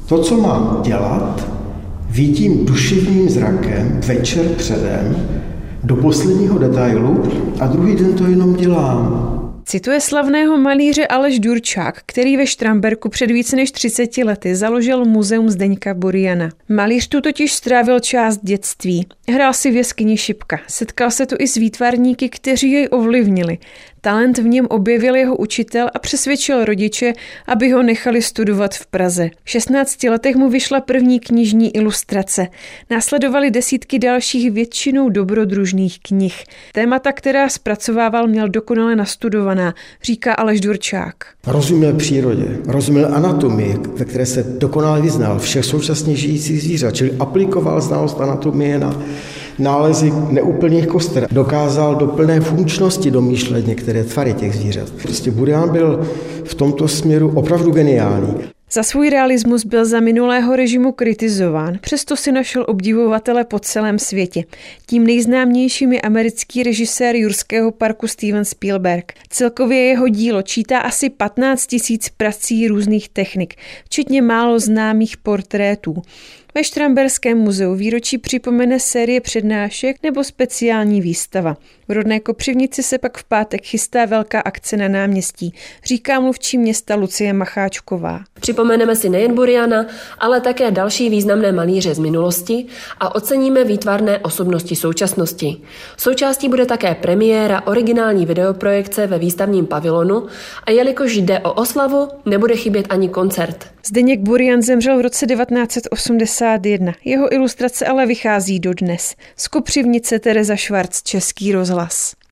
To, co mám dělat, vidím duševním zrakem večer předem do posledního detailu a druhý den to jenom dělám. Cituje slavného malíře Aleš Dürčák, který ve Štramberku před více než 30 lety založil muzeum Zdeňka Buriana. Malíř tu totiž strávil část dětství. Hrál si v jeskyni Šipka. Setkal se tu i s výtvarníky, kteří jej ovlivnili. Talent v něm objevil jeho učitel a přesvědčil rodiče, aby ho nechali studovat v Praze. V 16 letech mu vyšla první knižní ilustrace. Následovaly desítky dalších, většinou dobrodružných knih. Témata, která zpracovával, měl dokonale nastudovaná, říká Aleš Dürčák. Rozuměl přírodě, rozuměl anatomii, ve které se dokonale vyznal všech současně žijících zvířat, čili aplikoval znalost anatomie na nálezy neúplných koster. Dokázal do plné funkčnosti domýšlet některé tvary těch zvířat. Prostě Burian byl v tomto směru opravdu geniální. Za svůj realismus byl za minulého režimu kritizován, přesto si našel obdivovatele po celém světě. Tím nejznámějším je americký režisér Jurského parku Steven Spielberg. Celkově jeho dílo čítá asi 15 000 prací různých technik, včetně málo známých portrétů. Ve Štramberském muzeu výročí připomene série přednášek nebo speciální výstava. V rodné Kopřivnici se pak v pátek chystá velká akce na náměstí, říká mluvčí města Lucie Macháčková. Připomeneme si nejen Buriana, ale také další významné malíře z minulosti a oceníme výtvarné osobnosti současnosti. Součástí bude také premiéra originální videoprojekce ve výstavním pavilonu a jelikož jde o oslavu, nebude chybět ani koncert. Zdeněk Burian zemřel v roce 1981. Jeho ilustrace ale vychází dodnes. Z Kopřivnice Tereza Švarc, Český rozhlas.